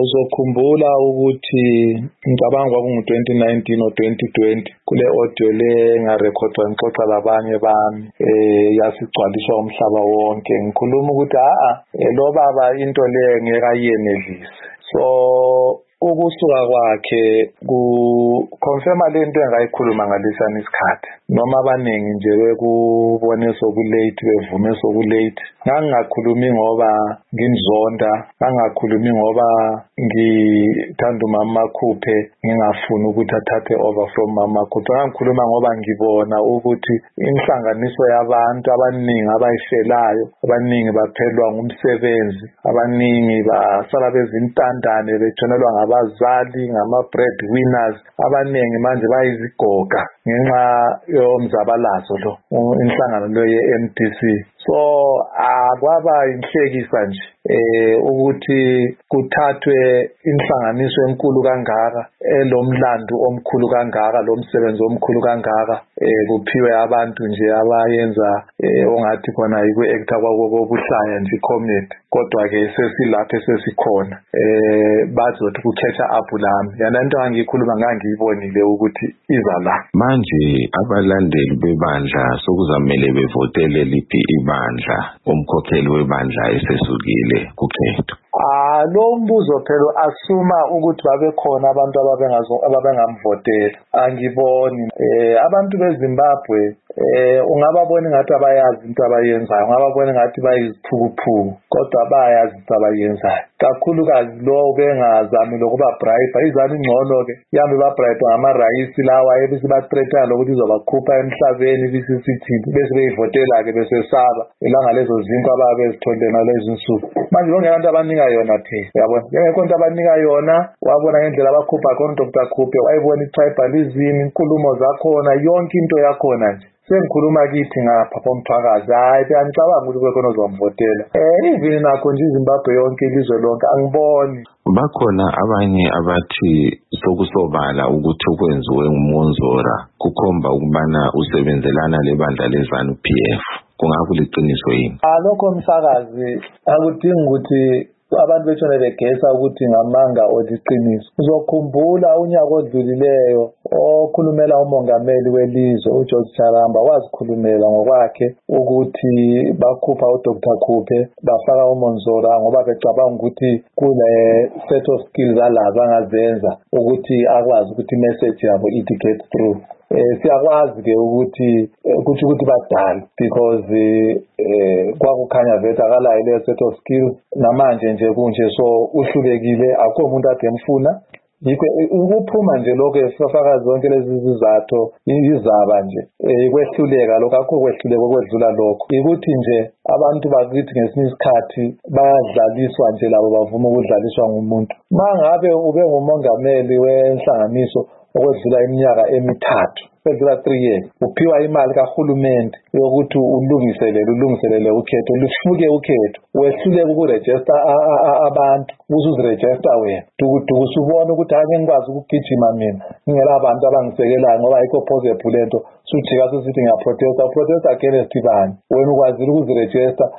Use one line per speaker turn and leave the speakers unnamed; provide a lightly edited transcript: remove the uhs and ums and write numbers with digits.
Uzokhumbula ukuthi ngicabanga kwakungu-2019 or 2020 kule audio le ngarekhodwa ngixoxa labanye bami yasigcwaliswa umhlaba wonke ngikhuluma ukuthi lo baba into le ngeke ayenelise. So ukusuka kwakhe ku-confirma lento engayikhuluma ngalesana isikhathi noma abaningi nje bekubone sokulate bevume sokulate. Ngangingakhulumi ngoba ngimzonda, ngangingakhulumi ngoba ngithanda uMama Makhuphe ngingafuni ukuthi athathe over from Mama Makhuphe. Ngangikhuluma ngoba ngibona ukuthi inhlanganiso yabantu abaningi abayifelayo, abaningi baphelwa ngumsebenzi, abaningi basala bezintandane betshonelwa ngabazali, ngama-breadwinners, abaningi manje bayizigoga ngenxa yomzabalazo lo inhlangano lo ye-MDC. So akwaba inhlekisa nje ukuthi kuthathwe inhlanganiso enkulu kangaka elomlando omkhulu kangaka, lo msebenzi omkhulu kangaka, kuphiwe abantu nje abayenza ongathi khona yiku-actor kwakobuhlaya nje comedy. Kodwa ke sesilapha sesikhona bazothi ku-catch up lami yana into engiyikhuluma ngangiyibonile ukuthi iza la.
Manje abalandeli bebandla sokuzamele bevotele liphi ibandla, umkhokheli webandla esesukile kukhetho?
Lo mbuzo phela asuma ukuthi babekhona abantu ababengamvotela. Angiboni abantu beZimbabwe ungababona ngathi abayazi into abayenzayo, ungababona ngathi bayiziphukuphuku, kodwa bayazi into abayenzayo. Kakhulukazi lo bengazami lokuba bribe, izami ngcono ke yambe ba bribe ngamarayisi lawa ebese bathreatana lokuthi izobakhupha emhlabeni bisisithini bese beyivotela ke bese saba ilanga lezo zinto ababezithole ngalezi insuku. Manje bonke abantu abanika yona yabona ngeke into abanika yona, wabona ngendlela abakhupha khona Dr. Khuphe, wayibona i-tribalism, inkulumo zakhona, yonke into yakhona nje. Sengikhuluma kithi ngapha pomthwakazi, angicabanga ukuthi kukhona ozamvotela. Even nakho nje iZimbabwe yonke, ilizwe lonke angiboni.
Bakhona abanye abathi sokusobala ukuthi ukwenziwe nguMonzora kukhomba ukubana usebenzelana lebandla leZANU-PF. Kungakuliqiniso yini?
Lokho msakazi akudingi ukuthi abantu betshone begesa ukuthi ngamanga oliqiniso. Uzokhumbula unyaka odlulileyo okhulumela umongameli welizwe uGeorge Charamba wazikhulumela ngokwakhe ukuthi bakhupha uDr. Khuphe bafaka uMonzora ngoba becabanga ukuthi kule set of skills alazo angazenza ukuthi akwazi ukuthi message yabo it get through. Siyakwazi ke ukuthi badala because kwakukhanya vele akalayo le set of skills namanje nje kunje, so uhlulekile, akho umuntu ade emfuna. Yikho ukuphuma nje lokho sifaka zonke lezi zizathu izaba nje kwehluleka lokho, akho kwehluleka okwedlula lokho. Ukuthi nje abantu bakithi ngesinye isikhathi bayadlaliswa nje, labo bavuma ukudlaliswa ngumuntu. Mangabe ube ngumongameli wenhlanganiso okwedlula iminyaka emithathu, kwedlula 3 years, uphiwa imali kahulumende yokuthi ulungiselele ukhetho, lufuke ukhetho, wehluleke ukuregister abantu, usuziregister wena dukuduku usubona ukuthi ake ngikwazi ukugijima mina ngingela abantu abangisekelayo ngoba ayikho possible lento, sujika susithi ngiyaprotesta against bani, wena ukwazile ukuziregister